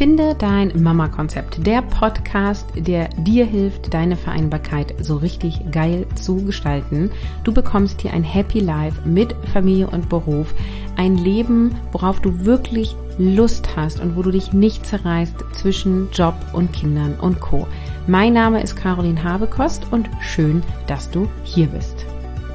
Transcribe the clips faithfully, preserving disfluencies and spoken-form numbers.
Finde dein Mama-Konzept, der Podcast, der dir hilft, deine Vereinbarkeit so richtig geil zu gestalten. Du bekommst hier ein Happy Life mit Familie und Beruf, ein Leben, worauf du wirklich Lust hast und wo du dich nicht zerreißt zwischen Job und Kindern und Co. Mein Name ist Caroline Habekost und schön, dass du hier bist.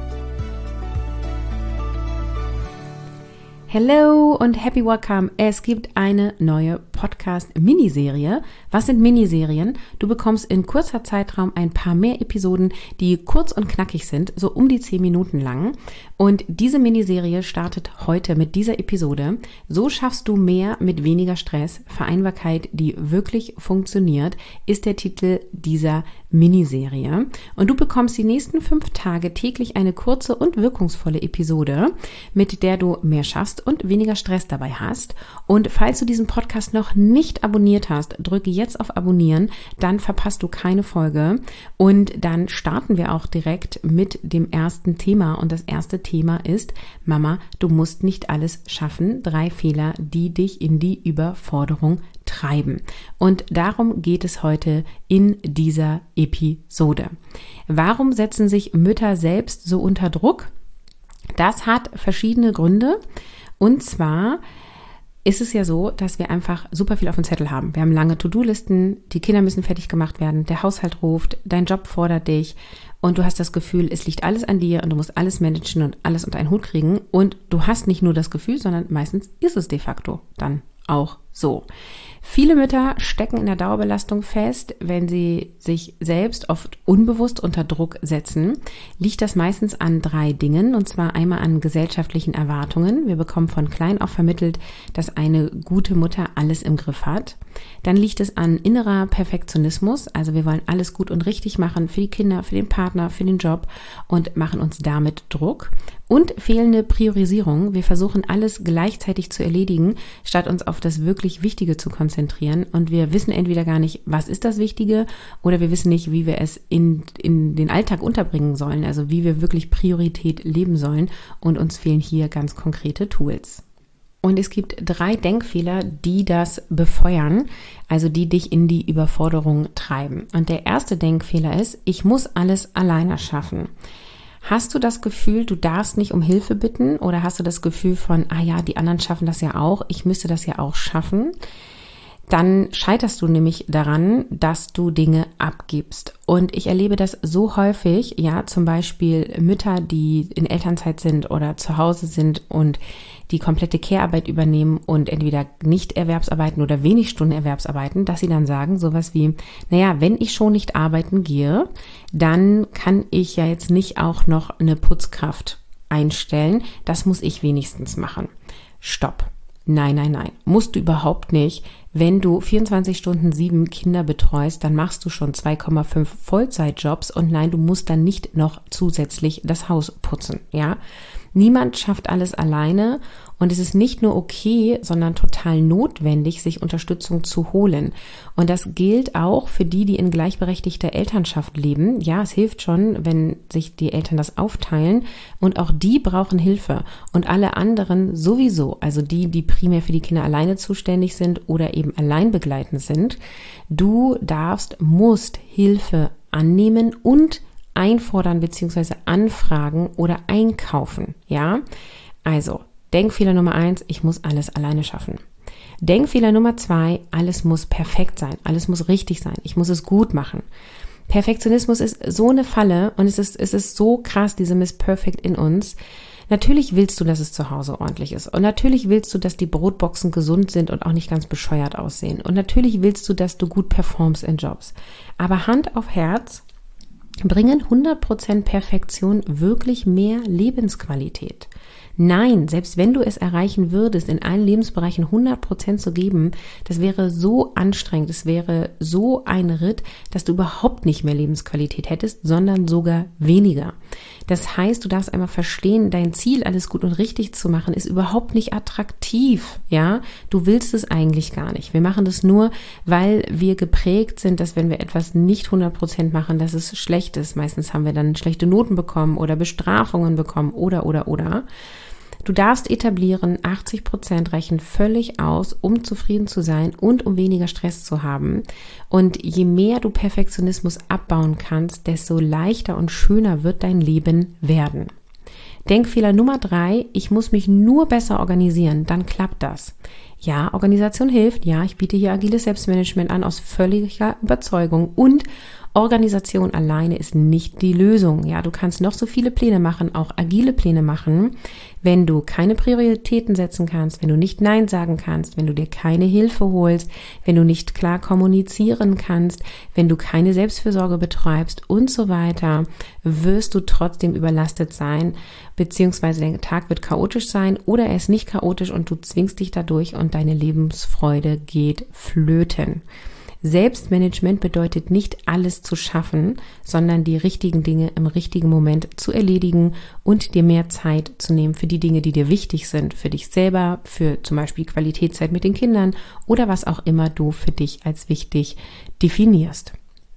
Hello und happy welcome. Es gibt eine neue Podcast-Miniserie. Was sind Miniserien? Du bekommst in kurzer Zeitraum ein paar mehr Episoden, die kurz und knackig sind, so um die zehn Minuten lang. Und diese Miniserie startet heute mit dieser Episode. So schaffst du mehr mit weniger Stress. Vereinbarkeit, die wirklich funktioniert, ist der Titel dieser Miniserie. Und du bekommst die nächsten fünf Tage täglich eine kurze und wirkungsvolle Episode, mit der du mehr schaffst und weniger Stress dabei hast. Und falls du diesen Podcast noch nicht abonniert hast, drücke jetzt auf Abonnieren, dann verpasst du keine Folge. Und dann starten wir auch direkt mit dem ersten Thema. Und das erste Thema ist: Mama, du musst nicht alles schaffen. Drei Fehler, die dich in die Überforderung treiben. Und darum geht es heute in dieser Episode. Warum setzen sich Mütter selbst so unter Druck? Das hat verschiedene Gründe. Und zwar ist es ja so, dass wir einfach super viel auf dem Zettel haben. Wir haben lange To-Do-Listen, die Kinder müssen fertig gemacht werden, der Haushalt ruft, dein Job fordert dich und du hast das Gefühl, es liegt alles an dir und du musst alles managen und alles unter einen Hut kriegen. Und du hast nicht nur das Gefühl, sondern meistens ist es de facto dann auch so. Viele Mütter stecken in der Dauerbelastung fest, wenn sie sich selbst oft unbewusst unter Druck setzen. Liegt das meistens an drei Dingen, und zwar einmal an gesellschaftlichen Erwartungen. Wir bekommen von klein auf vermittelt, dass eine gute Mutter alles im Griff hat. Dann liegt es an innerer Perfektionismus, also wir wollen alles gut und richtig machen für die Kinder, für den Partner, für den Job und machen uns damit Druck. Und fehlende Priorisierung. Wir versuchen alles gleichzeitig zu erledigen, statt uns auf das wirklich Wichtige zu konzentrieren. Und wir wissen entweder gar nicht, was ist das Wichtige, oder wir wissen nicht, wie wir es in, in den Alltag unterbringen sollen, also wie wir wirklich Priorität leben sollen. Und uns fehlen hier ganz konkrete Tools. Und es gibt drei Denkfehler, die das befeuern, also die dich in die Überforderung treiben. Und der erste Denkfehler ist: Ich muss alles alleine schaffen. Hast du das Gefühl, du darfst nicht um Hilfe bitten, oder hast du das Gefühl von, ah ja, die anderen schaffen das ja auch, ich müsste das ja auch schaffen? Dann scheiterst du nämlich daran, dass du Dinge abgibst. Und ich erlebe das so häufig, ja, zum Beispiel Mütter, die in Elternzeit sind oder zu Hause sind und die komplette Care-Arbeit übernehmen und entweder nicht Erwerbsarbeiten oder wenig Stunden Erwerbsarbeiten, dass sie dann sagen sowas wie, naja, wenn ich schon nicht arbeiten gehe, dann kann ich ja jetzt nicht auch noch eine Putzkraft einstellen. Das muss ich wenigstens machen. Stopp. Nein, nein, nein. Musst du überhaupt nicht. Wenn du vierundzwanzig Stunden sieben Kinder betreust, dann machst du schon zwei Komma fünf Vollzeitjobs und nein, du musst dann nicht noch zusätzlich das Haus putzen, ja? Niemand schafft alles alleine und es ist nicht nur okay, sondern total notwendig, sich Unterstützung zu holen. Und das gilt auch für die, die in gleichberechtigter Elternschaft leben. Ja, es hilft schon, wenn sich die Eltern das aufteilen, und auch die brauchen Hilfe. Und alle anderen sowieso, also die, die primär für die Kinder alleine zuständig sind oder eben allein begleitend sind. Du darfst, musst Hilfe annehmen und einfordern bzw. anfragen oder einkaufen, ja? Also, Denkfehler Nummer eins, ich muss alles alleine schaffen. Denkfehler Nummer zwei, alles muss perfekt sein, alles muss richtig sein, ich muss es gut machen. Perfektionismus ist so eine Falle und es ist, es ist so krass, diese Miss Perfect in uns. Natürlich willst du, dass es zu Hause ordentlich ist. Und natürlich willst du, dass die Brotboxen gesund sind und auch nicht ganz bescheuert aussehen. Und natürlich willst du, dass du gut performst in Jobs. Aber Hand auf Herz, bringen hundert Prozent Perfektion wirklich mehr Lebensqualität? Nein, selbst wenn du es erreichen würdest, in allen Lebensbereichen hundert Prozent zu geben, das wäre so anstrengend, es wäre so ein Ritt, dass du überhaupt nicht mehr Lebensqualität hättest, sondern sogar weniger. Das heißt, du darfst einmal verstehen, dein Ziel, alles gut und richtig zu machen, ist überhaupt nicht attraktiv, ja? Du willst es eigentlich gar nicht. Wir machen das nur, weil wir geprägt sind, dass wenn wir etwas nicht hundert Prozent machen, dass es schlecht ist. Meistens haben wir dann schlechte Noten bekommen oder Bestrafungen bekommen oder, oder, oder. Du darfst etablieren, achtzig Prozent reichen völlig aus, um zufrieden zu sein und um weniger Stress zu haben. Und je mehr du Perfektionismus abbauen kannst, desto leichter und schöner wird dein Leben werden. Denkfehler Nummer drei, ich muss mich nur besser organisieren, dann klappt das. Ja, Organisation hilft, ja, ich biete hier agiles Selbstmanagement an aus völliger Überzeugung und Organisation alleine ist nicht die Lösung. Ja, du kannst noch so viele Pläne machen, auch agile Pläne machen. Wenn du keine Prioritäten setzen kannst, wenn du nicht Nein sagen kannst, wenn du dir keine Hilfe holst, wenn du nicht klar kommunizieren kannst, wenn du keine Selbstfürsorge betreibst und so weiter, wirst du trotzdem überlastet sein, beziehungsweise der Tag wird chaotisch sein oder er ist nicht chaotisch und du zwingst dich dadurch und deine Lebensfreude geht flöten. Selbstmanagement bedeutet nicht alles zu schaffen, sondern die richtigen Dinge im richtigen Moment zu erledigen und dir mehr Zeit zu nehmen für die Dinge, die dir wichtig sind, für dich selber, für zum Beispiel Qualitätszeit mit den Kindern oder was auch immer du für dich als wichtig definierst.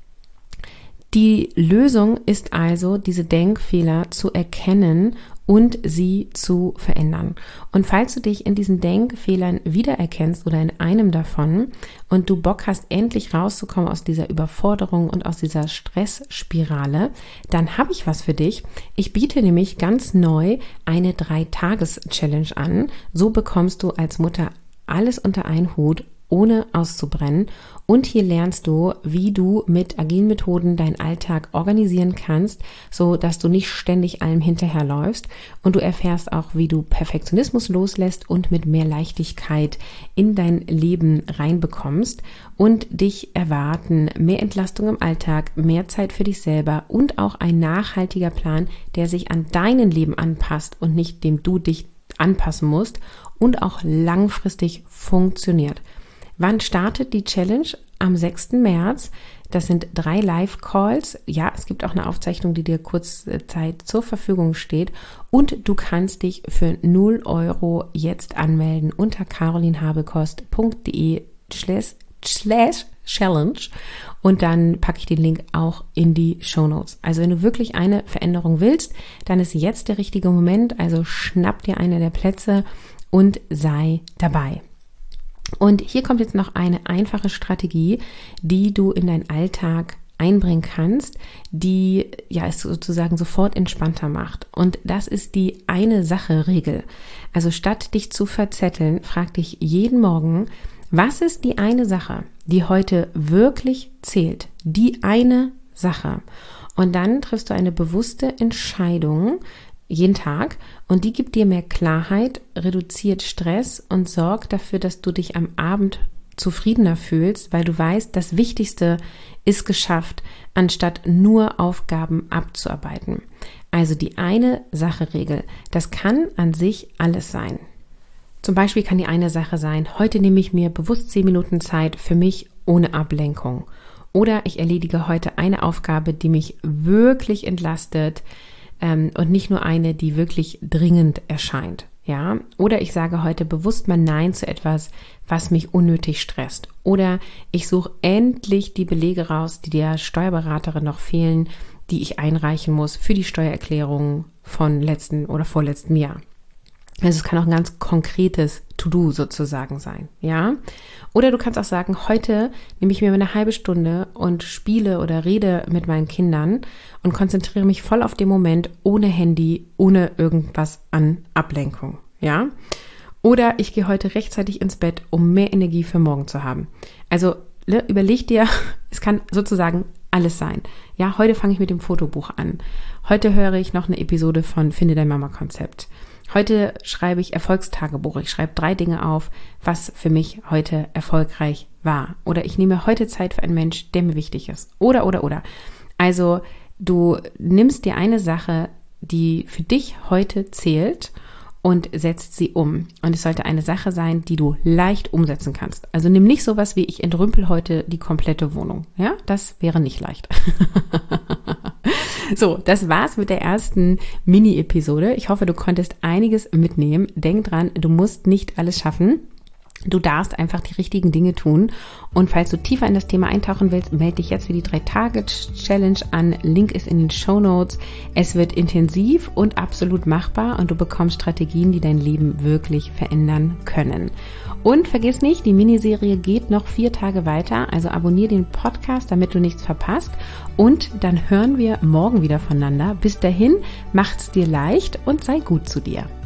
Die Lösung ist also, diese Denkfehler zu erkennen und sie zu verändern. Und falls du dich in diesen Denkfehlern wiedererkennst oder in einem davon und du Bock hast, endlich rauszukommen aus dieser Überforderung und aus dieser Stressspirale, dann habe ich was für dich. Ich biete nämlich ganz neu eine drei-Tages-Challenge an. So bekommst du als Mutter alles unter einen Hut, ohne auszubrennen. Und hier lernst du, wie du mit agilen Methoden deinen Alltag organisieren kannst, so dass du nicht ständig allem hinterherläufst. Und du erfährst auch, wie du Perfektionismus loslässt und mit mehr Leichtigkeit in dein Leben reinbekommst. Und dich erwarten mehr Entlastung im Alltag, mehr Zeit für dich selber und auch ein nachhaltiger Plan, der sich an dein Leben anpasst und nicht dem du dich anpassen musst und auch langfristig funktioniert. Wann startet die Challenge? Am sechsten März. Das sind drei Live-Calls. Ja, es gibt auch eine Aufzeichnung, die dir kurz Zeit zur Verfügung steht. Und du kannst dich für null Euro jetzt anmelden unter carolinhabekost.de slash slash challenge. Und dann packe ich den Link auch in die Shownotes. Also wenn du wirklich eine Veränderung willst, dann ist jetzt der richtige Moment. Also schnapp dir eine der Plätze und sei dabei. Und hier kommt jetzt noch eine einfache Strategie, die du in deinen Alltag einbringen kannst, die ja es sozusagen sofort entspannter macht. Und das ist die Eine-Sache-Regel. Also statt dich zu verzetteln, frag dich jeden Morgen, was ist die eine Sache, die heute wirklich zählt? Die eine Sache. Und dann triffst du eine bewusste Entscheidung, jeden Tag, und die gibt dir mehr Klarheit, reduziert Stress und sorgt dafür, dass du dich am Abend zufriedener fühlst, weil du weißt, das Wichtigste ist geschafft, anstatt nur Aufgaben abzuarbeiten. Also die eine Sache-Regel, das kann an sich alles sein. Zum Beispiel kann die eine Sache sein, heute nehme ich mir bewusst zehn Minuten Zeit für mich ohne Ablenkung. Oder ich erledige heute eine Aufgabe, die mich wirklich entlastet, und nicht nur eine, die wirklich dringend erscheint, ja. Oder ich sage heute bewusst mal Nein zu etwas, was mich unnötig stresst. Oder ich suche endlich die Belege raus, die der Steuerberaterin noch fehlen, die ich einreichen muss für die Steuererklärung von letzten oder vorletzten Jahr. Also es kann auch ein ganz konkretes To-Do sozusagen sein, ja. Oder du kannst auch sagen, heute nehme ich mir eine halbe Stunde und spiele oder rede mit meinen Kindern und konzentriere mich voll auf den Moment, ohne Handy, ohne irgendwas an Ablenkung, ja. Oder ich gehe heute rechtzeitig ins Bett, um mehr Energie für morgen zu haben. Also überleg dir, es kann sozusagen alles sein. Ja, heute fange ich mit dem Fotobuch an. Heute höre ich noch eine Episode von Finde dein Mama-Konzept. Heute schreibe ich Erfolgstagebuch. Ich schreibe drei Dinge auf, was für mich heute erfolgreich war. Oder ich nehme heute Zeit für einen Mensch, der mir wichtig ist. Oder, oder, oder. Also du nimmst dir eine Sache, die für dich heute zählt und setzt sie um. Und es sollte eine Sache sein, die du leicht umsetzen kannst. Also nimm nicht sowas wie, ich entrümpel heute die komplette Wohnung. Ja, das wäre nicht leicht. So, das war's mit der ersten Mini-Episode. Ich hoffe, du konntest einiges mitnehmen. Denk dran, du musst nicht alles schaffen. Du darfst einfach die richtigen Dinge tun. Und falls du tiefer in das Thema eintauchen willst, melde dich jetzt für die drei Tage Challenge an. Link ist in den Shownotes. Es wird intensiv und absolut machbar und du bekommst Strategien, die dein Leben wirklich verändern können. Und vergiss nicht, die Miniserie geht noch vier Tage weiter. Also abonniere den Podcast, damit du nichts verpasst. Und dann hören wir morgen wieder voneinander. Bis dahin, macht's dir leicht und sei gut zu dir.